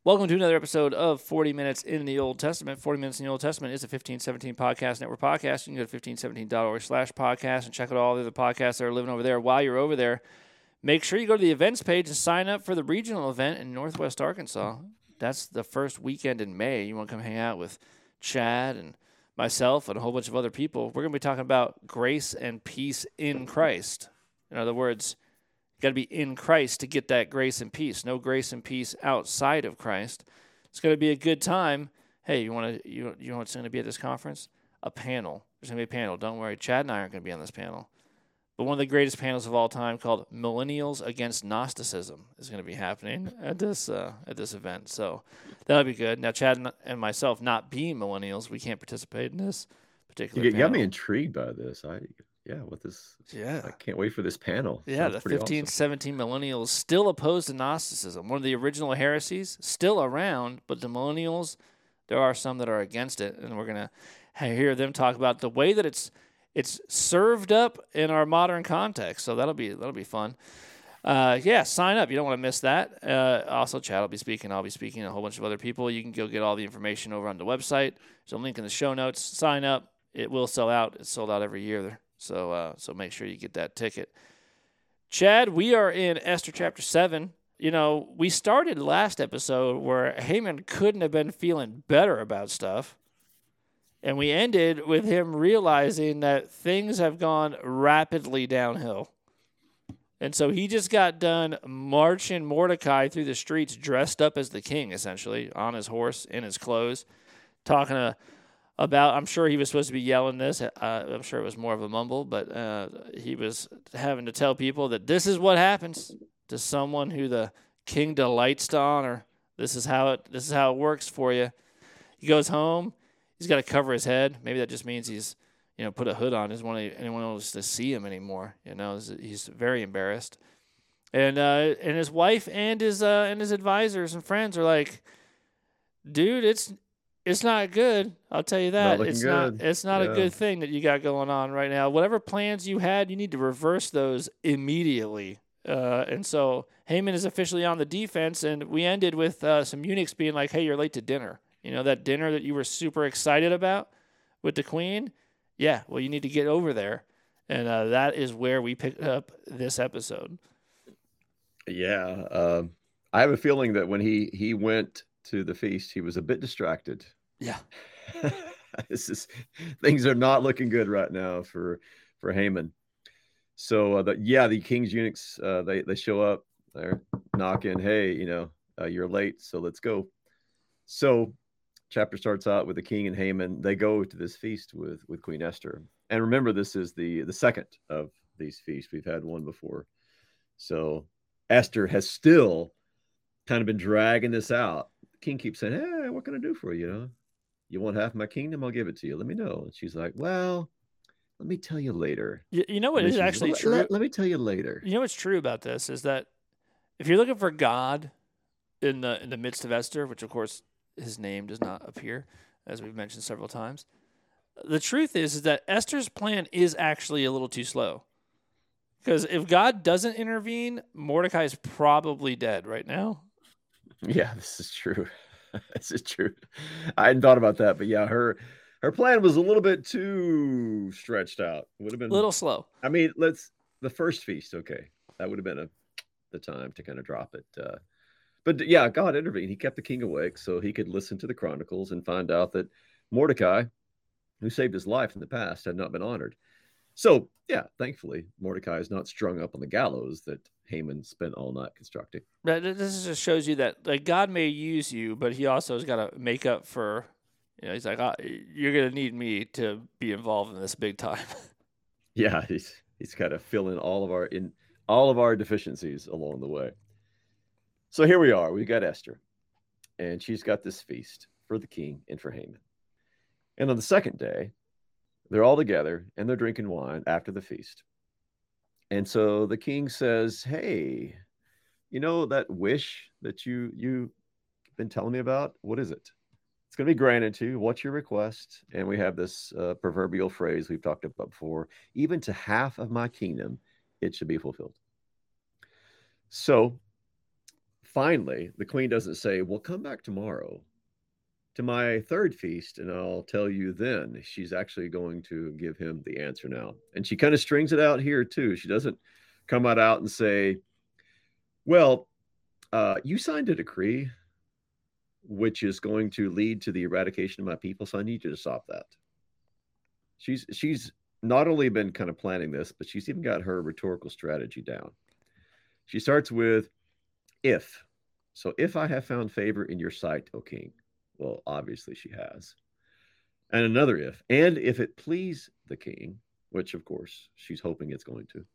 Welcome to another episode of 40 Minutes in the Old Testament. 40 Minutes in the Old Testament is a 1517 Podcast Network podcast. You can go to 1517.org/podcast and check out all the other podcasts that are living over there. While you're over there, make sure you go to the events page and sign up for the regional event in Northwest Arkansas. That's the first weekend in May. You want to come hang out with Chad and myself and a whole bunch of other people. We're going to be talking about grace and peace in Christ. In other words, got to be in Christ to get that grace and peace. No grace and peace outside of Christ. It's going to be a good time. Hey, you know what's going to be at this conference? A panel. There's going to be a panel. Don't worry. Chad and I aren't going to be on this panel. But one of the greatest panels of all time, called Millennials Against Gnosticism, is going to be happening at this event. So that'll be good. Now, Chad and myself, not being millennials, we can't participate in this particular panel. You got me intrigued by this. I can't wait for this panel. Yeah, the 1517 millennials still opposed to Gnosticism. One of the original heresies, still around, but the millennials, there are some that are against it, and we're going to hear them talk about the way that it's served up in our modern context. So that'll be fun. Sign up. You don't want to miss that. Also, Chad will be speaking. I'll be speaking. A whole bunch of other people. You can go get all the information over on the website. There's a link in the show notes. Sign up. It will sell out. It's sold out every year. So make sure you get that ticket. Chad, we are in Esther chapter 7. You know, we started last episode where Haman couldn't have been feeling better about stuff. And we ended with him realizing that things have gone rapidly downhill. And so he just got done marching Mordecai through the streets dressed up as the king, essentially, on his horse, in his clothes, talking about, I'm sure he was supposed to be yelling this. I'm sure it was more of a mumble, but he was having to tell people that this is what happens to someone who the king delights to honor. This is how it works for you. He goes home. He's got to cover his head. Maybe that just means he's, put a hood on. Doesn't want anyone else to see him anymore. He's very embarrassed. And his wife and his advisors and friends are like, dude, it's not good. I'll tell you that. It's not a good thing that you got going on right now. Whatever plans you had, you need to reverse those immediately. And so Haman is officially on the defense, and we ended with some eunuchs being like, hey, you're late to dinner. That dinner that you were super excited about with the queen? Yeah, well, you need to get over there. And that is where we picked up this episode. Yeah. I have a feeling that when he went to the feast, he was a bit distracted. Yeah. Things are not looking good right now for Haman. So the king's eunuchs, they show up, they're knocking, hey, you're late, so let's go. So chapter starts out with the king and Haman. They go to this feast with Queen Esther. And remember, this is the second of these feasts. We've had one before. So Esther has still kind of been dragging this out. The king keeps saying, hey, what can I do for you? You want half my kingdom? I'll give it to you. Let me know. And she's like, well, let me tell you later. You know what is actually true? Let me tell you later. You know what's true about this is that if you're looking for God in the midst of Esther, which of course his name does not appear, as we've mentioned several times, the truth is that Esther's plan is actually a little too slow. Because if God doesn't intervene, Mordecai is probably dead right now. Yeah, this is true. This is true. I hadn't thought about that, but yeah, her plan was a little bit too stretched out. Would have been a little slow. I mean, the first feast, okay, that would have been the time to kind of drop it. But yeah, God intervened. He kept the king awake so he could listen to the chronicles and find out that Mordecai, who saved his life in the past, had not been honored. So yeah, thankfully Mordecai is not strung up on the gallows that Haman spent all night constructing. This just shows you that God may use you, but he also has got to make up for, he's like, you're going to need me to be involved in this big time. Yeah, he's got to fill in all of our deficiencies along the way. So here we are. We got Esther, and she's got this feast for the king and for Haman. And on the second day, they're all together and they're drinking wine after the feast. And so the king says, hey, that wish that you've been telling me about, what is it? It's going to be granted to you. What's your request? And we have this proverbial phrase we've talked about before, even to half of my kingdom, it should be fulfilled. So finally, the queen doesn't say, well, come back tomorrow to my third feast and I'll tell you then. She's actually going to give him the answer now. And she kind of strings it out here too. She doesn't come out and say, well, you signed a decree which is going to lead to the eradication of my people, so I need you to stop that. She's not only been kind of planning this, but she's even got her rhetorical strategy down. She starts with if. So if I have found favor in your sight, O king. Well, obviously she has. And another if. And if it please the king, which of course she's hoping it's going to.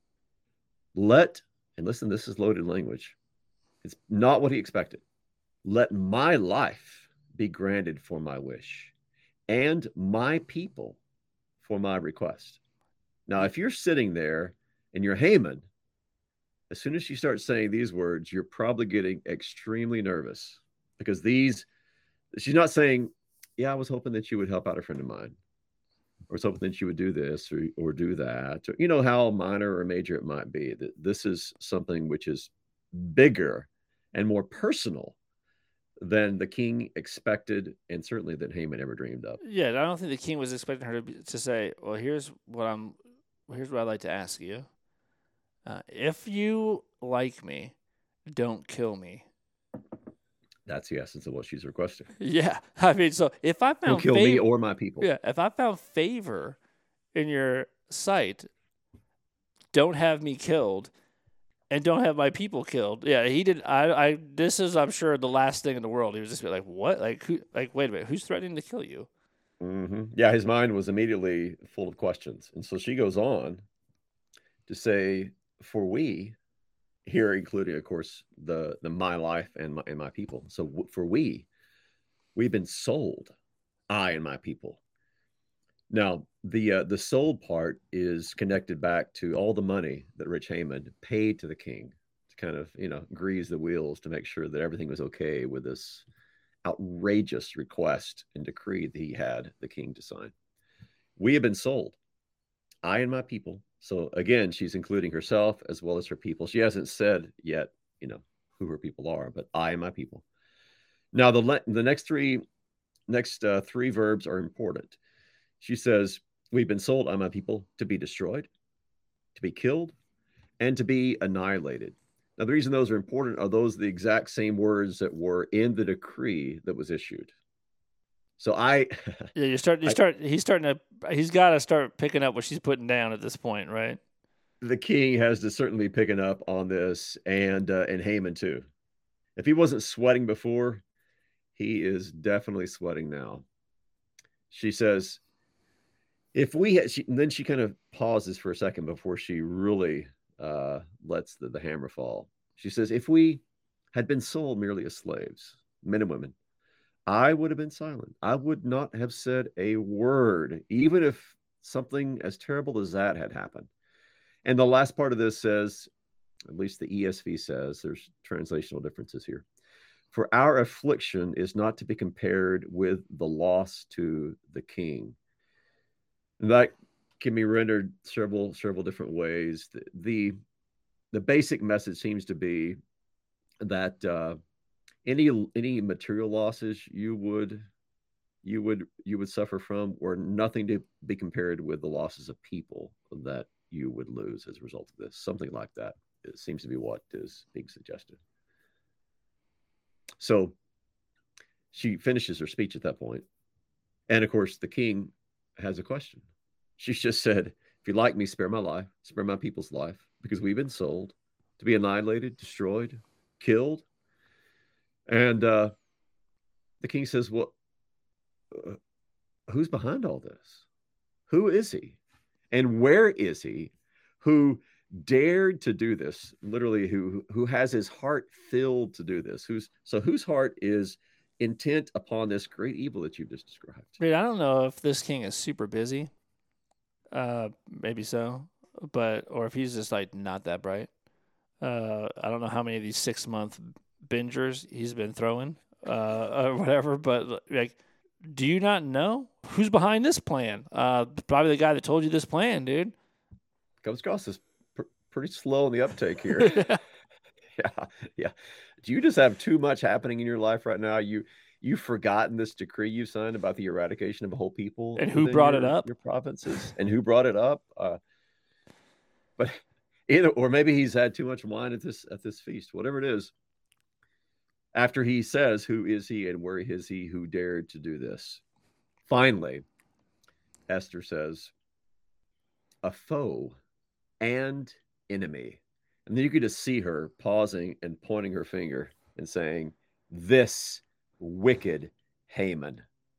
Let, and listen, this is loaded language. It's not what he expected. Let my life be granted for my wish, and my people for my request. Now, if you're sitting there and you're Haman, as soon as she starts saying these words, you're probably getting extremely nervous because she's not saying, yeah, I was hoping that you would help out a friend of mine, or was hoping that you would do this or do that, or, you know, how minor or major it might be. That this is something which is bigger and more personal than the king expected, and certainly than Haman ever dreamed of. Yeah, I don't think the king was expecting her to say, well, here's what I'd like to ask you. If you like me, don't kill me. That's the essence of what she's requesting. Yeah, I mean, so if I found don't kill me or my people. Yeah, if I found favor in your sight, don't have me killed, and don't have my people killed. Yeah, he did. This is, I'm sure, the last thing in the world. He was just like, what? Like, who? Like, wait a minute, who's threatening to kill you? Mm-hmm. Yeah, his mind was immediately full of questions, and so she goes on to say, "For we." Here, including, of course, the my life and my people. So for we've been sold, I and my people. Now, the sold part is connected back to all the money that Rich Haman paid to the king to kind of, you know, grease the wheels to make sure that everything was okay with this outrageous request and decree that he had the king to sign. We have been sold, I and my people. So again, she's including herself as well as her people. She hasn't said yet, you know, who her people are, but I and my people. Now, the next three verbs are important. She says, we've been sold, I and my people, to be destroyed, to be killed, and to be annihilated. Now, the reason those are important are those the exact same words that were in the decree that was issued. So he's got to start picking up what she's putting down at this point, right? The king has to certainly be picking up on this, and Haman too. If he wasn't sweating before, he is definitely sweating now. She says, if we had, then she kind of pauses for a second before she really lets the hammer fall. She says, if we had been sold merely as slaves, men and women, I would have been silent. I would not have said a word, even if something as terrible as that had happened. And the last part of this says, at least the ESV says, there's translational differences here. For our affliction is not to be compared with the loss to the king. And that can be rendered several different ways. The basic message seems to be that any material losses you would suffer from were nothing to be compared with the losses of people that you would lose as a result of this. Something like that. It seems to be what is being suggested. So she finishes her speech at that point. And of course, the king has a question. She's just said, if you like me, spare my life, spare my people's life, because we've been sold to be annihilated, destroyed, killed. And the king says, well, who's behind all this? Who is he? And where is he who dared to do this? Literally, who has his heart filled to do this? Whose heart is intent upon this great evil that you've just described? Dude, I don't know if this king is super busy. Maybe so, or if he's just like not that bright. I don't know how many of these 6-month bingers he's been throwing, or whatever. But like, do you not know who's behind this plan? Probably the guy that told you this plan, dude. Comes across as pretty slow in the uptake here. Yeah, yeah. Do you just have too much happening in your life right now? You've forgotten this decree you signed about the eradication of a whole people And who within brought it up? your provinces, and who brought it up? But either, or maybe he's had too much wine at this feast. Whatever it is, after he says, "Who is he, and where is he who dared to do this?" Finally, Esther says, "A foe and enemy." And then you could just see her pausing and pointing her finger and saying, "This wicked Haman."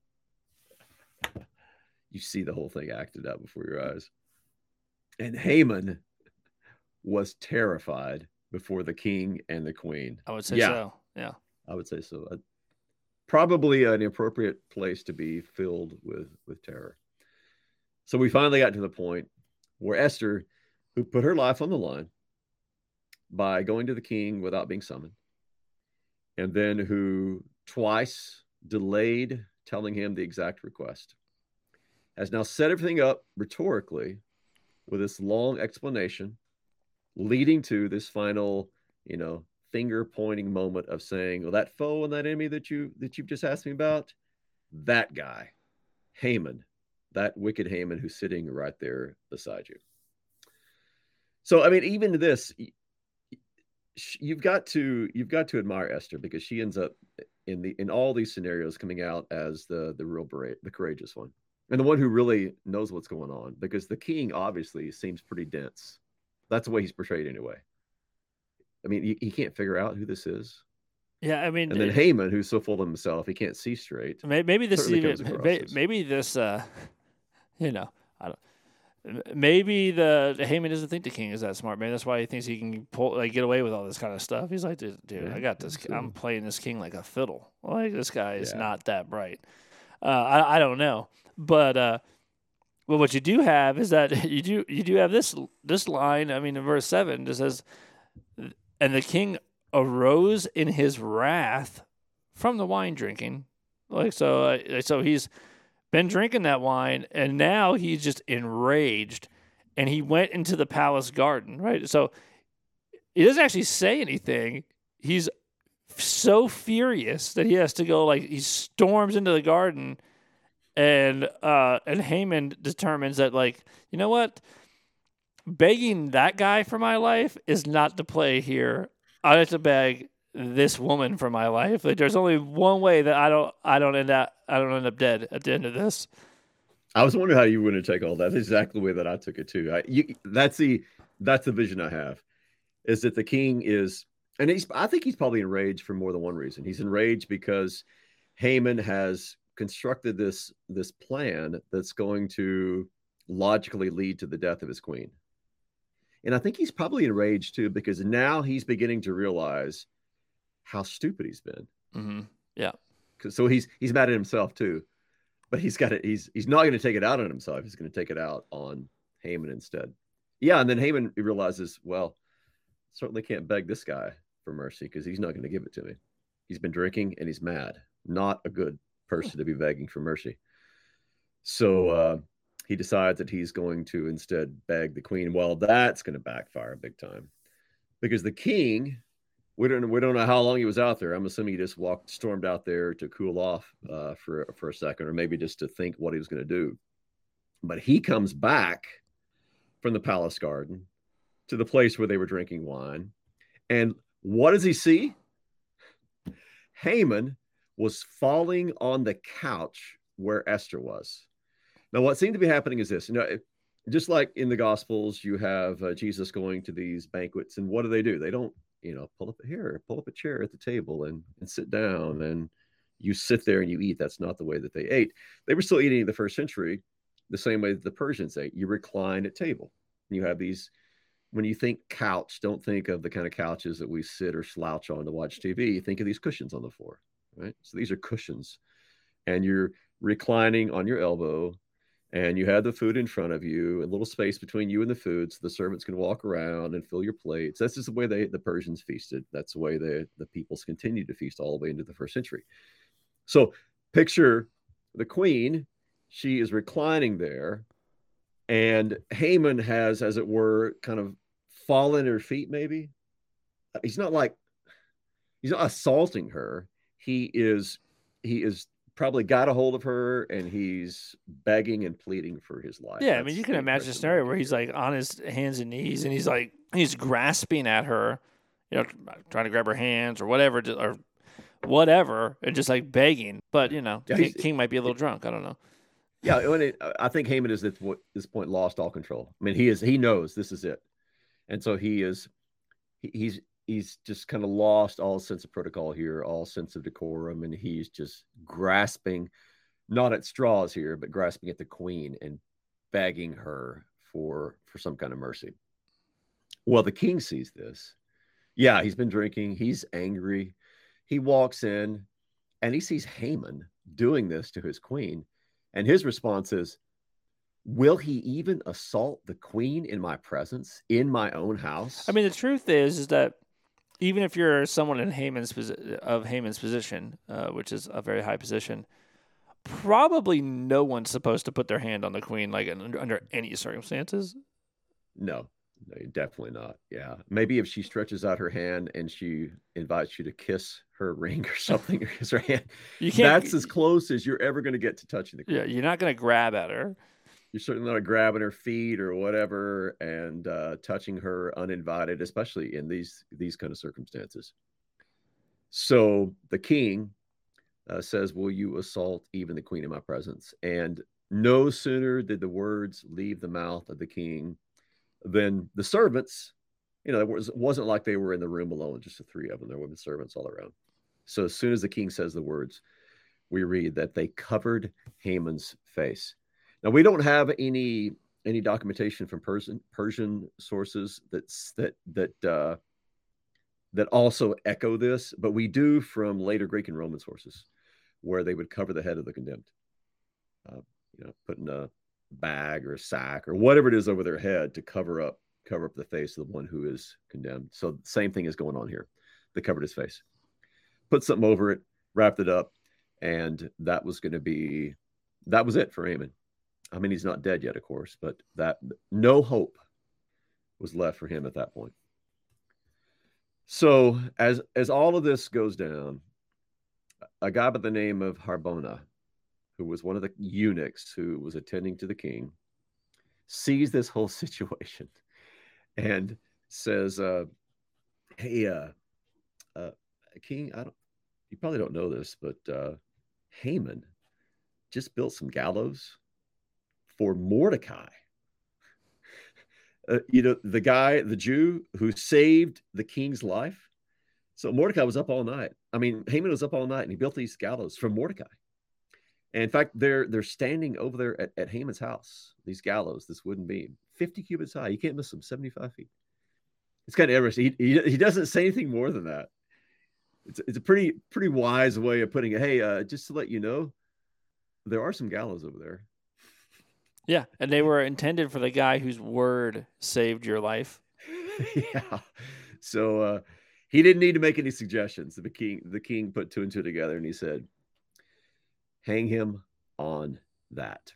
You see the whole thing acted out before your eyes. And Haman was terrified before the king and the queen. I would say Yeah, so. Yeah. I would say so. Probably an appropriate place to be filled with terror. So we finally got to the point where Esther, who put her life on the line by going to the king without being summoned, and then who twice delayed telling him the exact request, has now set everything up rhetorically with this long explanation leading to this final, finger pointing moment of saying, well, that foe and that enemy that you've just asked me about, that guy, Haman, that wicked Haman who's sitting right there beside you. So, I mean, even this, you've got to admire Esther, because she ends up in all these scenarios coming out as the courageous one, and the one who really knows what's going on, because the king obviously seems pretty dense. That's the way he's portrayed anyway. I mean, he can't figure out who this is. Yeah, I mean, And then Haman, who's so full of himself, he can't see straight. maybe this Certainly even comes across as- maybe this you know, I don't. Maybe the Haman doesn't think the king is that smart. Maybe that's why he thinks he can get away with all this kind of stuff. He's like, dude, Yeah, I got this. I'm playing this king like a fiddle. Like, this guy is Yeah. not that bright. I don't know, but well, what you do have is that you do have this line. I mean, in verse 7, it says, "And the king arose in his wrath from the wine drinking." Like, so he's been drinking that wine, and now he's just enraged, and he went into the palace garden, right? So he doesn't actually say anything. He's so furious that he has to go, like, he storms into the garden, and Haman determines that, like, you know what? Begging that guy for my life is not the play here. I have to beg this woman for my life. Like, there's only one way that I don't end up dead at the end of this. I was wondering how you were going to take all that. That's exactly the way that I took it too. That's the vision I have, is that the king is, and I think he's probably enraged for more than one reason. He's enraged because Haman has constructed this plan that's going to logically lead to the death of his queen. And I think he's probably enraged too, because now he's beginning to realize how stupid he's been. Mm-hmm. Yeah. So he's mad at himself too, but he's not going to take it out on himself. He's going to take it out on Haman instead. Yeah, and then Haman realizes, well, certainly can't beg this guy for mercy, because he's not going to give it to me. He's been drinking and he's mad. Not a good person to be begging for mercy. So he decides that he's going to instead beg the queen. Well, that's going to backfire big time, because the king, we don't know how long he was out there. I'm assuming he just stormed out there to cool off for a second, or maybe just to think what he was going to do. But he comes back from the palace garden to the place where they were drinking wine, and what does he see? Haman was falling on the couch where Esther was. Now, what seemed to be happening is this: just like in the Gospels, you have Jesus going to these banquets, and what do? They don't, pull up a chair at the table and sit down, and you sit there and you eat. That's not the way that they ate. They were still eating in the first century the same way that the Persians ate. You recline at table. You have these. When you think couch, don't think of the kind of couches that we sit or slouch on to watch TV. Think of these cushions on the floor, right? So these are cushions, and you're reclining on your elbow, and you have the food in front of you, a little space between you and the food, so the servants can walk around and fill your plates. That's just the way the Persians feasted. That's the way the peoples continued to feast all the way into the first century. So picture the queen. She is reclining there, and Haman has, as it were, kind of fallen at her feet, maybe. he's not like he's not assaulting her. He is probably got a hold of her and he's begging and pleading for his life. Yeah, I mean, you That's can the imagine a impression that I scenario where get he's here. like on his hands and knees, and he's grasping at her, trying to grab her hands or whatever, and just like begging. But Yeah, King might be a little drunk. I don't know. yeah. I think Heyman is at this point lost all control. I mean, he knows this is it, and so he's just kind of lost all sense of protocol here, all sense of decorum, and he's just grasping not at straws here, but grasping at the queen and begging her for some kind of mercy. Well, the king sees this. Yeah, he's been drinking. He's angry. He walks in and he sees Haman doing this to his queen, and his response is, "Will he even assault the queen in my presence, in my own I house?" mean, the truth is that even if you're someone in Haman's position, which is a very high position, probably no one's supposed to put their hand on the queen like under any circumstances. No, no, definitely not. Yeah. Maybe if she stretches out her hand and she invites you to kiss her ring or something, or kiss her hand, You can't. that's as close as you're ever going to get to touching the Yeah, queen. you're not going to grab at her. You're certainly not grabbing her feet or whatever and touching her uninvited, especially in these kind of circumstances. So the king says, "Will you assault even the queen in my presence?" And no sooner did the words leave the mouth of the king than the servants, it wasn't like they were in the room alone, just the three of them. There were the servants all around. So as soon as the king says the words, we read that they covered Haman's face. Now we don't have any documentation from Persian sources that also echo this, but we do from later Greek and Roman sources where they would cover the head of the condemned, putting a bag or a sack or whatever it is over their head to cover up the face of the one who is condemned. So the same thing is going on here. They covered his face, put something over it, wrapped it up, and that was it for Haman. I mean, he's not dead yet, of course, but that no hope was left for him at that point. So as all of this goes down, a guy by the name of Harbona, who was one of the eunuchs who was attending to the king, sees this whole situation and says, "Hey, uh, King, you probably don't know this, but Haman just built some gallows for Mordecai. The Jew who saved the king's life. So Mordecai was up all night. I mean, Haman was up all night, and he built these gallows for Mordecai. And in fact, they're standing over there at Haman's house. These gallows, this wooden beam, 50 cubits high. You can't miss them, 75 feet. It's kind of interesting. He doesn't say anything more than that. It's a pretty wise way of putting it. Hey, just to let you know, there are some gallows over there. Yeah, and they were intended for the guy whose word saved your life. Yeah. So he didn't need to make any suggestions. The king put two and two together, and he said, "Hang him on that."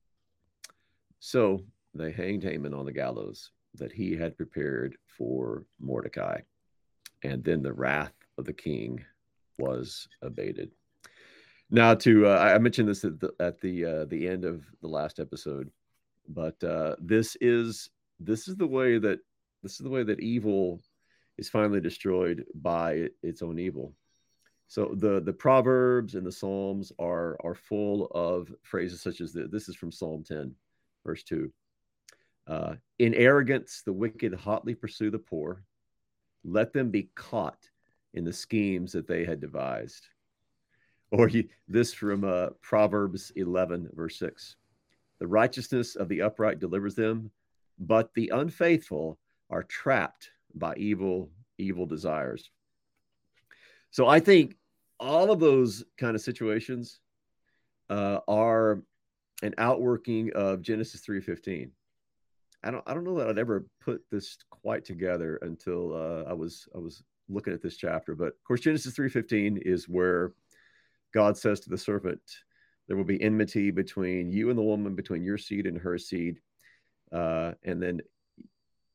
So they hanged Haman on the gallows that he had prepared for Mordecai, and then the wrath of the king was abated. Now, I mentioned this at the end of the last episode, but this is the way that evil is finally destroyed by its own evil. So the Proverbs and the Psalms are full of phrases such as this is from Psalm 10, verse 2. In arrogance, the wicked hotly pursue the poor. Let them be caught in the schemes that they had devised. Or this from Proverbs 11, verse 6. The righteousness of the upright delivers them, but the unfaithful are trapped by evil desires. So I think all of those kind of situations are an outworking of Genesis 3:15. I don't know that I'd ever put this quite together until I was looking at this chapter. But of course, Genesis 3:15 is where God says to the serpent, "There will be enmity between you and the woman, between your seed and her seed." And then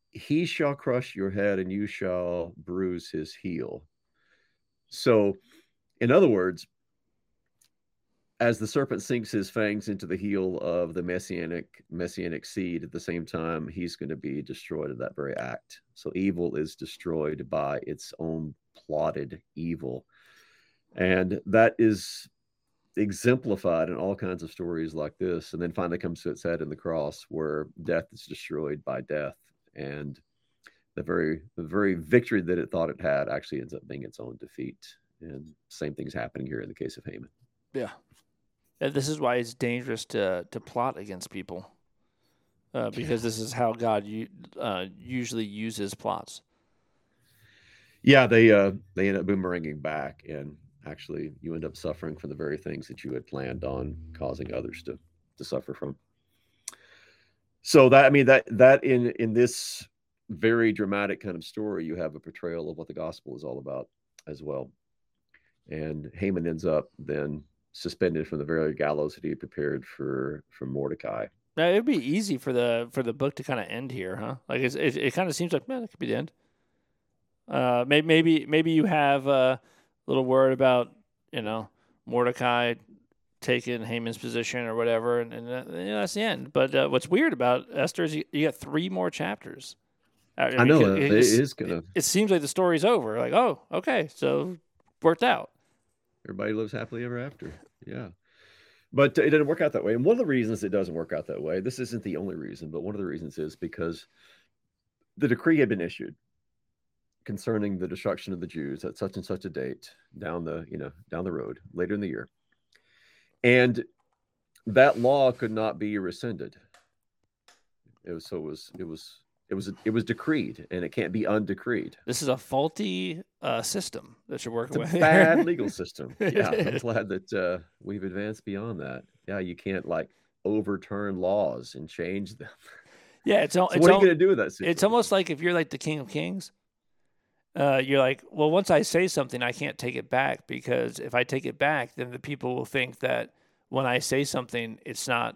he shall crush your head and you shall bruise his heel. So, in other words, as the serpent sinks his fangs into the heel of the messianic seed, at the same time he's going to be destroyed in that very act. So evil is destroyed by its own plotted evil, and that is exemplified in all kinds of stories like this, and then finally comes to its head in the cross, where death is destroyed by death, and the very victory that it thought it had actually ends up being its own defeat. And same thing's happening here in the case of Haman. Yeah. This is why it's dangerous to plot against people, because this is how God usually uses plots. Yeah, they end up boomeranging back, and actually you end up suffering for the very things that you had planned on causing others to suffer from. So that, I mean, that in this very dramatic kind of story, you have a portrayal of what the gospel is all about as well. And Haman ends up then suspended from the very gallows that he had prepared for Mordecai. Now, it'd be easy for the book to kind of end here, huh? Like it kind of seems like, man, that could be the end. Maybe you have a little word about, Mordecai taking Haman's position or whatever, and that's the end. But what's weird about Esther is you got 3 more chapters. I know it is gonna. It seems like the story's over. Like, oh, okay, so worked out. Everybody lives happily ever after. Yeah. But it didn't work out that way. And one of the reasons it doesn't work out that way, this isn't the only reason, but one of the reasons is because the decree had been issued concerning the destruction of the Jews at such and such a date down the road later in the year. And that law could not be rescinded. It was decreed, and it can't be undecreed. This is a faulty system that you're working with. It's a bad legal system. Yeah, I'm glad that we've advanced beyond that. Yeah, you can't overturn laws and change them. Yeah, what are you going to do with that situation? It's almost like if you're like the King of Kings, you're like, well, once I say something, I can't take it back, because if I take it back, then the people will think that when I say something, it's not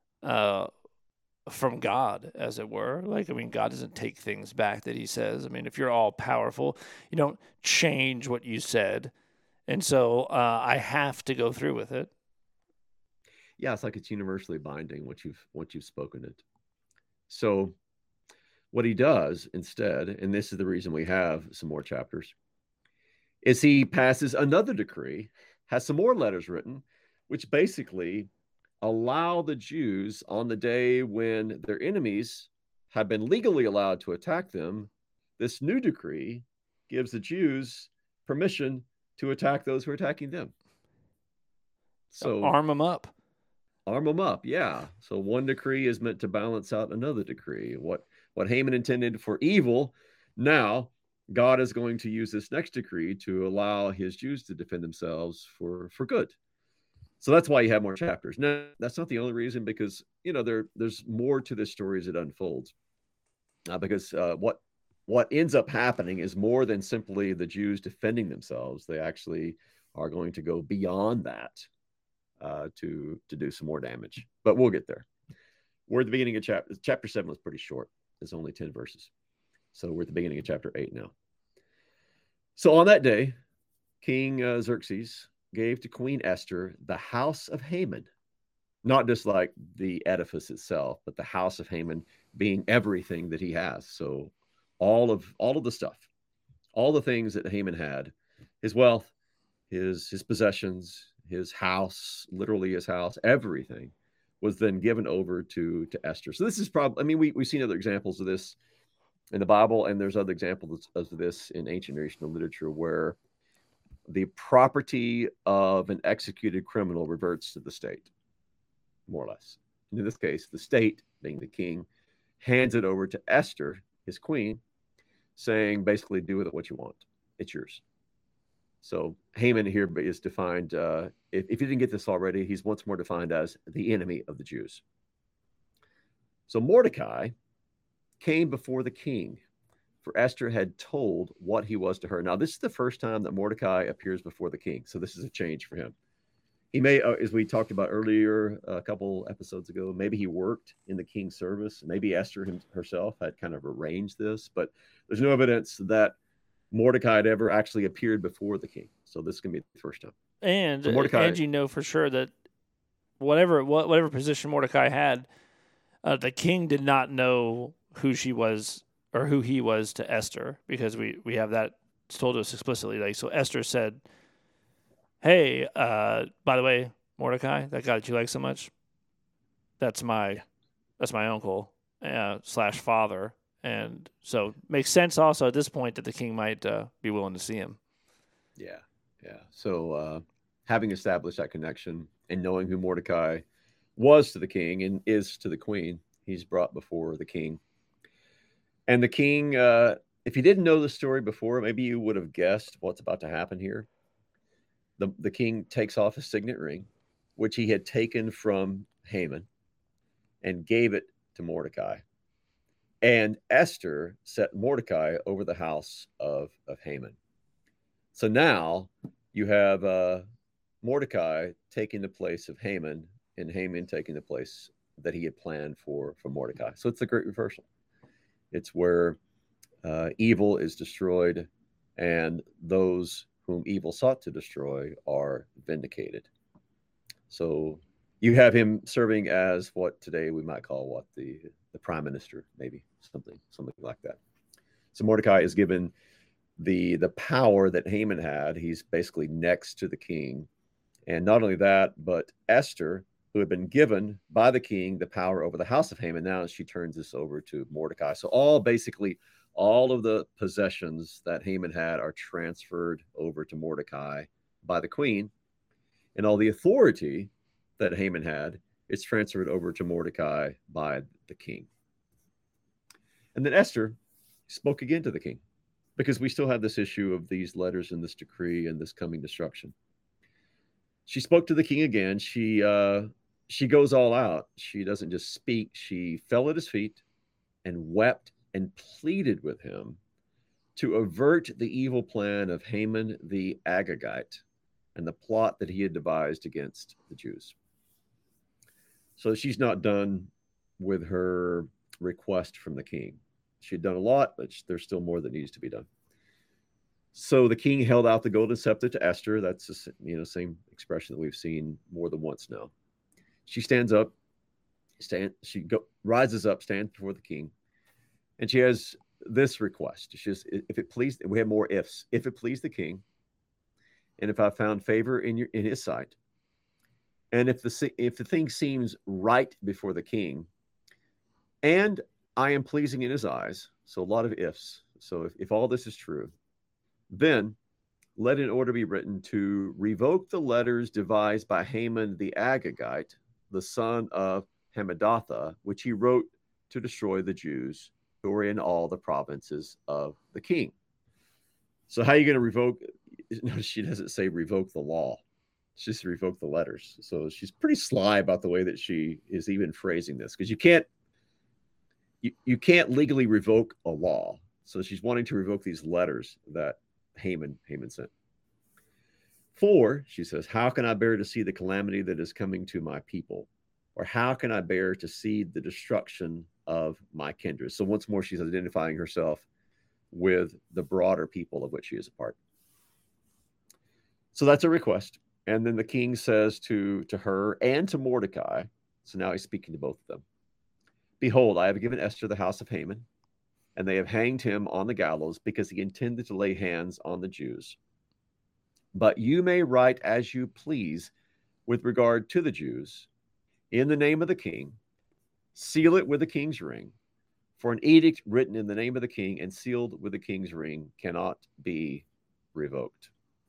from God, as it were. God doesn't take things back that he says. If you're all powerful, you don't change what you said. And so I have to go through with it. Yeah, it's like it's universally binding once you've spoken it. So what he does instead, and this is the reason we have some more chapters, is he passes another decree, has some more letters written, which basically allow the Jews, on the day when their enemies have been legally allowed to attack them, this new decree gives the Jews permission to attack those who are attacking them. So arm them up. Arm them up, yeah. So one decree is meant to balance out another decree. What Haman intended for evil, now God is going to use this next decree to allow his Jews to defend themselves for good. So that's why you have more chapters. Now, that's not the only reason, because there's more to this story as it unfolds. Because what ends up happening is more than simply the Jews defending themselves. They actually are going to go beyond that to do some more damage. But we'll get there. We're at the beginning of chapter 7 was pretty short. It's only 10 verses. So we're at the beginning of chapter 8 now. So on that day, King Xerxes gave to Queen Esther the house of Haman, not just like the edifice itself, but the house of Haman being everything that he has. So all of the stuff, all the things that Haman had, his wealth, his possessions, his house, literally his house, everything was then given over to Esther. So this is probably, we've seen other examples of this in the Bible, and there's other examples of this in ancient Near Eastern literature, where the property of an executed criminal reverts to the state, more or less. And in this case, the state, being the king, hands it over to Esther, his queen, saying, basically, do with it what you want. It's yours. So Haman here is defined, if you didn't get this already, he's once more defined as the enemy of the Jews. So Mordecai came before the king, for Esther had told what he was to her. Now, this is the first time that Mordecai appears before the king, so this is a change for him. He may, as we talked about earlier, a couple episodes ago, maybe he worked in the king's service. Maybe Esther herself had kind of arranged this, but there's no evidence that Mordecai had ever actually appeared before the king. So this can be the first time. And So Mordecai, and you know for sure that whatever position Mordecai had, the king did not know who she was or who he was to Esther, because we have that told us explicitly. Like, so Esther said, "Hey, by the way, Mordecai, that guy that you like so much, that's my uncle / father." And so makes sense also at this point that the king might be willing to see him. yeah, yeah. So having established that connection and knowing who Mordecai was to the king and is to the queen, he's brought before the king. And the king, if you didn't know the story before, maybe you would have guessed what's about to happen here. The king takes off his signet ring, which he had taken from Haman, and gave it to Mordecai. And Esther set Mordecai over the house of Haman. So now you have Mordecai taking the place of Haman, and Haman taking the place that he had planned for Mordecai. So it's a great reversal. It's where evil is destroyed, and those whom evil sought to destroy are vindicated. So you have him serving as what today we might call the prime minister, maybe something like that. So Mordecai is given the power that Haman had. He's basically next to the king. And not only that, but Esther, who had been given by the king the power over the house of Haman, now she turns this over to Mordecai. So all of the possessions that Haman had are transferred over to Mordecai by the queen, and all the authority that Haman had is transferred over to Mordecai by the king. And then Esther spoke again to the king, because we still have this issue of these letters and this decree and this coming destruction. She spoke to the king again. She goes all out. She doesn't just speak. She fell at his feet and wept and pleaded with him to avert the evil plan of Haman the Agagite and the plot that he had devised against the Jews. So she's not done with her request from the king. She had done a lot, but there's still more that needs to be done. So the king held out the golden scepter to Esther. That's the same expression that we've seen more than once now. She stands up, rises up, stands before the king, and she has this request. She says, "If it please," we have more ifs. "If it please the king, and if I found favor in his sight, and if the thing seems right before the king, and I am pleasing in his eyes," so a lot of ifs. So if all this is true, then let an order be written to revoke the letters devised by Haman the Agagite, the son of Hammedatha, which he wrote to destroy the Jews who were in all the provinces of the king. So how are you going to revoke? No, she doesn't say revoke the law. It's just revoke the letters. So she's pretty sly about the way that she is even phrasing this, because you can't legally revoke a law. So she's wanting to revoke these letters that Haman sent. "For," she says, "how can I bear to see the calamity that is coming to my people? Or how can I bear to see the destruction of my kindred?" So once more, she's identifying herself with the broader people of which she is a part. So that's a request. And then the king says to her and to Mordecai, so now he's speaking to both of them, "Behold, I have given Esther the house of Haman, and they have hanged him on the gallows because he intended to lay hands on the Jews. But you may write as you please with regard to the Jews, in the name of the king, seal it with the king's ring, for an edict written in the name of the king and sealed with the king's ring cannot be revoked."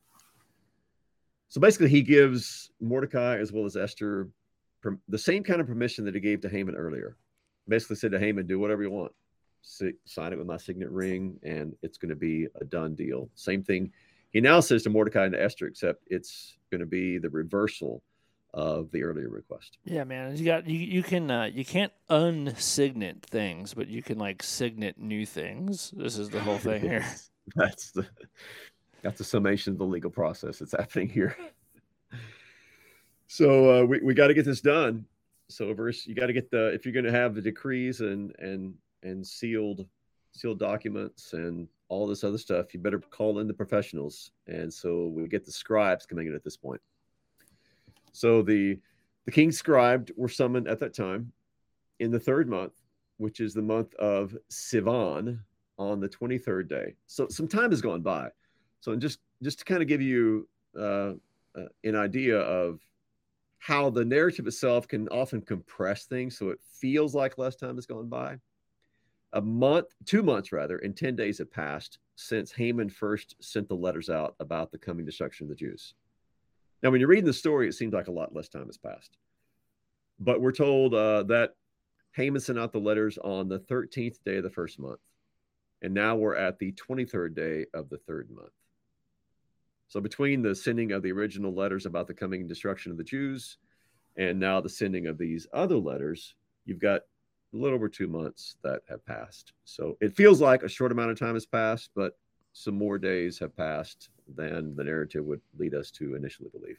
So basically, he gives Mordecai as well as Esther the same kind of permission that he gave to Haman earlier. Basically said to Haman, "Do whatever you want. Sign it with my signet ring, and it's going to be a done deal." Same thing he now says to Mordecai and to Esther, except it's going to be the reversal of the earlier request. Yeah, man. You can't unsignet things, but you can signet new things. This is the whole thing here. That's the summation of the legal process that's happening here. So we got to get this done. So verse, you got to get if you're going to have the decrees and sealed documents and all this other stuff, you better call in the professionals. And so we get the scribes coming in at this point. So the king's scribes were summoned at that time in the third month, which is the month of Sivan, on the 23rd day. So some time has gone by. So just to kind of give you an idea of how the narrative itself can often compress things so it feels like less time has gone by. 2 months rather, and 10 days have passed since Haman first sent the letters out about the coming destruction of the Jews. Now, when you're reading the story, it seems like a lot less time has passed. But we're told that Haman sent out the letters on the 13th day of the first month. And now we're at the 23rd day of the third month. So between the sending of the original letters about the coming destruction of the Jews and now the sending of these other letters, you've got a little over 2 months that have passed. So it feels like a short amount of time has passed, but some more days have passed than the narrative would lead us to initially believe.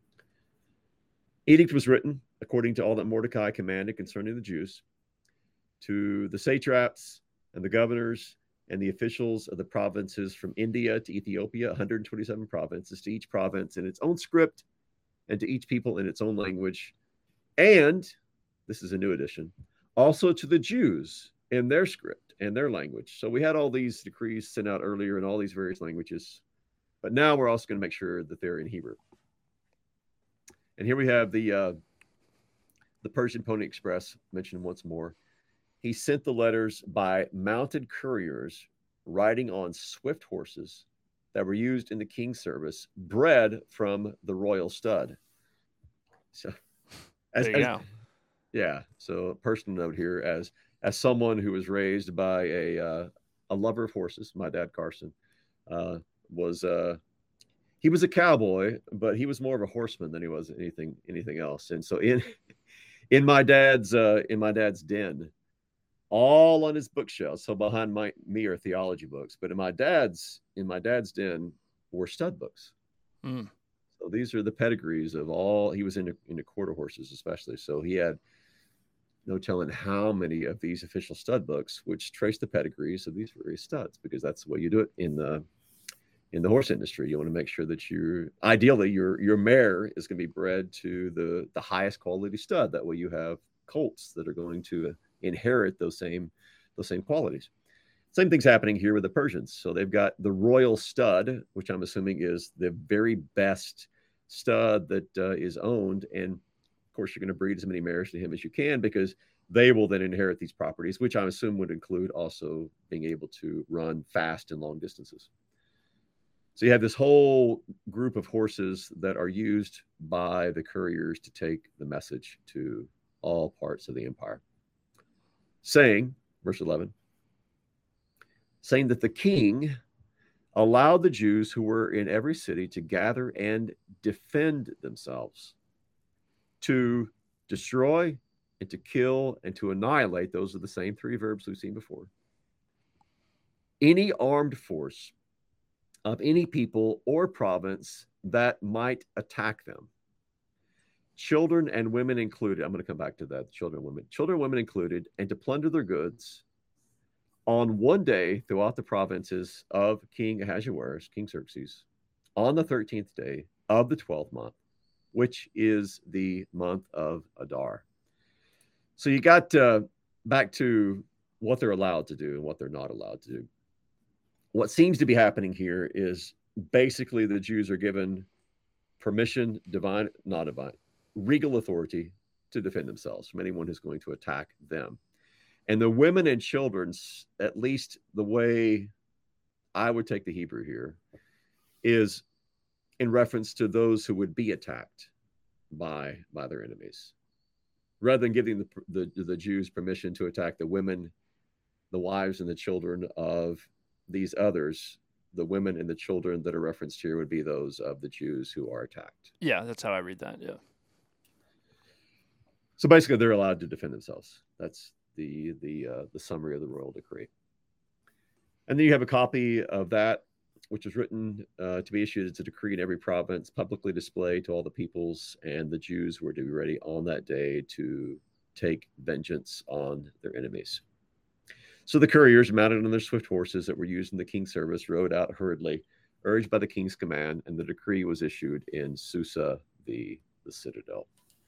Edict was written according to all that Mordecai commanded concerning the Jews to the satraps and the governors and the officials of the provinces from India to Ethiopia, 127 provinces, to each province in its own script and to each people in its own language. And, this is a new addition, also to the Jews in their script and their language. So we had all these decrees sent out earlier in all these various languages, but now we're also going to make sure that they're in Hebrew. And here we have the Persian Pony Express mentioned once more. He sent the letters by mounted couriers riding on swift horses that were used in the king's service, bred from the royal stud. So, there you go. Yeah. So, a personal note here, as someone who was raised by a lover of horses, my dad Carson was he was a cowboy, but he was more of a horseman than he was anything else. And so in my dad's den, all on his bookshelf. So behind me are theology books, but in my dad's den were stud books. Mm. So these are the pedigrees of all. He was into quarter horses, especially. So he had no telling how many of these official stud books, which trace the pedigrees of these various studs, because that's the way you do it in the horse industry. You want to make sure that ideally your mare is going to be bred to the highest quality stud. That way you have colts that are going to inherit those same qualities. Same thing's happening here with the Persians. So they've got the royal stud, which I'm assuming is the very best stud that is owned. And of course, you're going to breed as many mares to him as you can, because they will then inherit these properties, which I assume would include also being able to run fast and long distances. So you have this whole group of horses that are used by the couriers to take the message to all parts of the empire. Saying, verse 11, saying that the king allowed the Jews who were in every city to gather and defend themselves, to destroy and to kill and to annihilate. Those are the same three verbs we've seen before. Any armed force of any people or province that might attack them. Children and women included. I'm going to come back to that. Children and women included, and to plunder their goods on one day throughout the provinces of King Ahasuerus, King Xerxes, on the 13th day of the 12th month, which is the month of Adar. So you got back to what they're allowed to do and what they're not allowed to do. What seems to be happening here is basically the Jews are given permission, regal authority to defend themselves from anyone who's going to attack them. And the women and children, at least the way I would take the Hebrew here, is in reference to those who would be attacked by their enemies. Rather than giving the Jews permission to attack the women, the wives, and the children of these others, the women and the children that are referenced here would be those of the Jews who are attacked. Yeah, that's how I read that, yeah. So basically, they're allowed to defend themselves. That's the summary of the royal decree. And then you have a copy of that which was written to be issued as a decree in every province, publicly displayed to all the peoples, and the Jews were to be ready on that day to take vengeance on their enemies. So the couriers, mounted on their swift horses that were used in the king's service, rode out hurriedly, urged by the king's command, and the decree was issued in Susa, the citadel.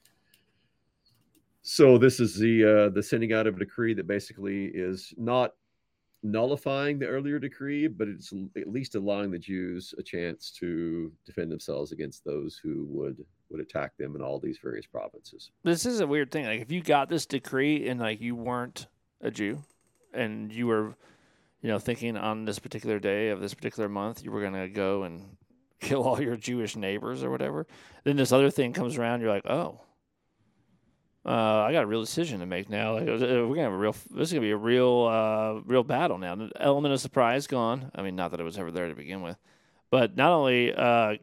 So this is the sending out of a decree that basically is not nullifying the earlier decree, but it's at least allowing the Jews a chance to defend themselves against those who would attack them in all these various provinces. This is a weird thing. Like if you got this decree and like you weren't a Jew, and you were, thinking on this particular day of this particular month, you were gonna go and kill all your Jewish neighbors or whatever. Then this other thing comes around. You're like, oh. I got a real decision to make now. Like, we're gonna have this is gonna be a real battle now. The element of surprise gone. I mean, not that it was ever there to begin with, but not only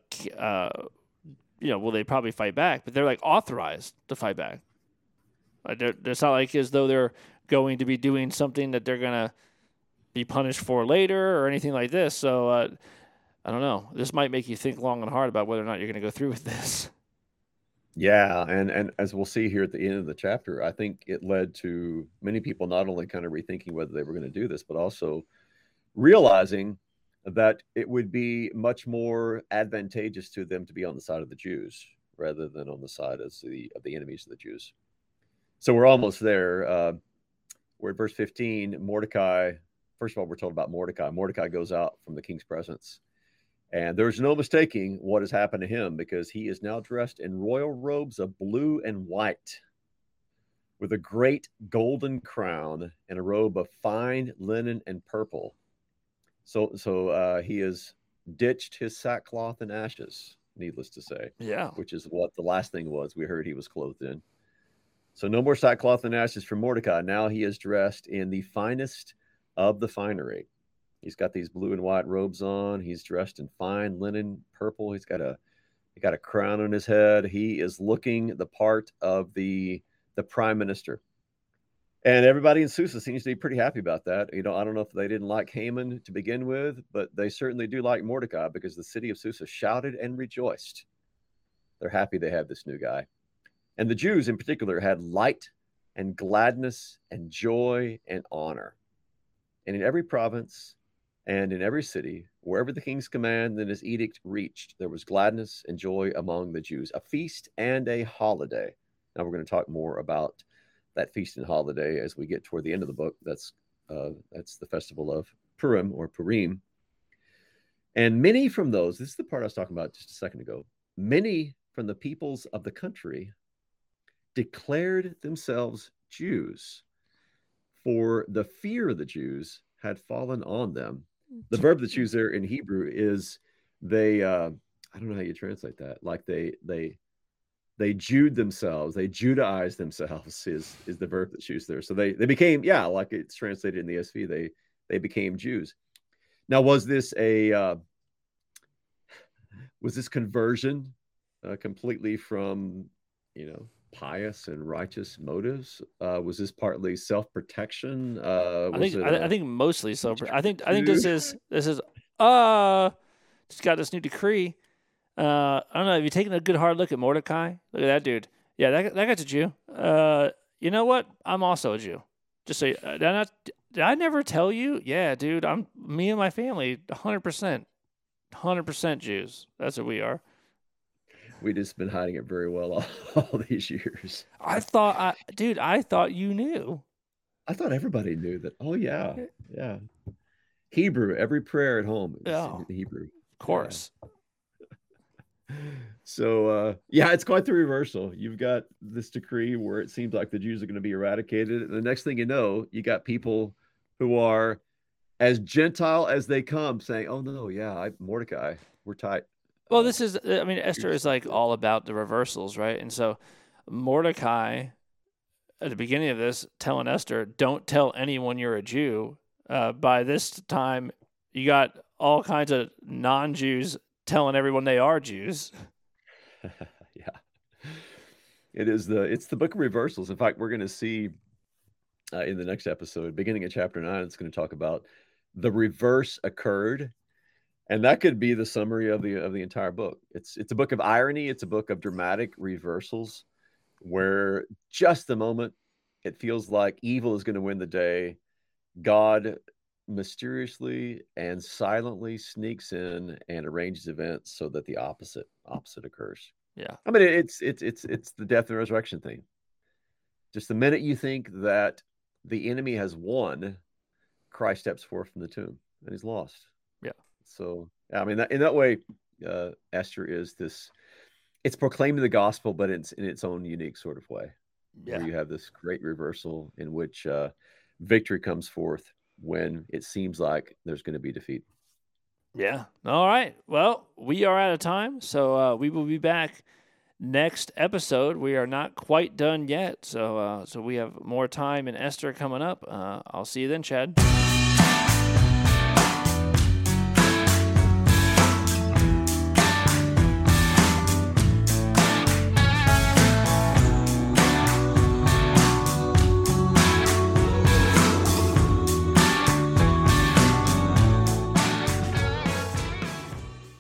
will they probably fight back, but they're like authorized to fight back. It's not like as though they're going to be doing something that they're gonna be punished for later or anything like this. So I don't know. This might make you think long and hard about whether or not you're gonna go through with this. Yeah, and as we'll see here at the end of the chapter, I think it led to many people not only kind of rethinking whether they were going to do this, but also realizing that it would be much more advantageous to them to be on the side of the Jews rather than on the side of the enemies of the Jews. So we're almost there. We're at verse 15. Mordecai, first of all, we're told about Mordecai. Mordecai goes out from the king's presence. And there's no mistaking what has happened to him because he is now dressed in royal robes of blue and white with a great golden crown and a robe of fine linen and purple. So he has ditched his sackcloth and ashes, needless to say. Yeah. Which is what the last thing was we heard he was clothed in. So no more sackcloth and ashes for Mordecai. Now he is dressed in the finest of the finery. He's got these blue and white robes on. He's dressed in fine linen, purple. He's got a crown on his head. He is looking the part of the prime minister. And everybody in Susa seems to be pretty happy about that. I don't know if they didn't like Haman to begin with, but they certainly do like Mordecai because the city of Susa shouted and rejoiced. They're happy they have this new guy. And the Jews in particular had light and gladness and joy and honor. And in every province and in every city, wherever the king's command and his edict reached, there was gladness and joy among the Jews, a feast and a holiday. Now we're going to talk more about that feast and holiday as we get toward the end of the book. That's the festival of Purim or Purim. And many from those, this is the part I was talking about just a second ago, many from the peoples of the country declared themselves Jews, for the fear of the Jews had fallen on them. The verb that's used there in Hebrew is they, I don't know how you translate that. Like they Jewed themselves, they Judaized themselves is the verb that's used there. So they became, like it's translated in the ESV, they became Jews. Now, was this conversion completely from, pious and righteous motives? Was this partly self-protection? I think mostly so. I think this is just got this new decree. I don't know. Have you taken a good hard look at Mordecai? Look at that dude. Yeah, that guy's a Jew. You know what? I'm also a Jew. Just so did I never tell you? Yeah, dude. Me and my family 100% Jews. That's what we are. We just been hiding it very well all these years. I thought you knew. I thought everybody knew that. Oh yeah. Hebrew. Every prayer at home is in Hebrew. Of course. Yeah. So it's quite the reversal. You've got this decree where it seems like the Jews are going to be eradicated, and the next thing you know, you got people who are as Gentile as they come saying, "Oh no, Mordecai, we're tight." Well, Esther is like all about the reversals, right? And so Mordecai, at the beginning of this, telling Esther, don't tell anyone you're a Jew. By this time, you got all kinds of non-Jews telling everyone they are Jews. Yeah. It's the book of reversals. In fact, we're going to see in the next episode, beginning of chapter 9, it's going to talk about the reverse occurred. And that could be the summary of the entire book. It's a book of irony. It's a book of dramatic reversals, where just the moment it feels like evil is going to win the day, God mysteriously and silently sneaks in and arranges events so that the opposite occurs. Yeah. I mean, it's the death and resurrection thing. Just the minute you think that the enemy has won, Christ steps forth from the tomb and he's lost. Yeah. So, I mean, in that way, Esther is this. It's proclaiming the gospel, but it's in its own unique sort of way. Yeah. Where you have this great reversal in which victory comes forth when it seems like there's going to be defeat. Yeah. All right. Well, we are out of time, so we will be back next episode. We are not quite done yet, so we have more time in Esther coming up. I'll see you then, Chad.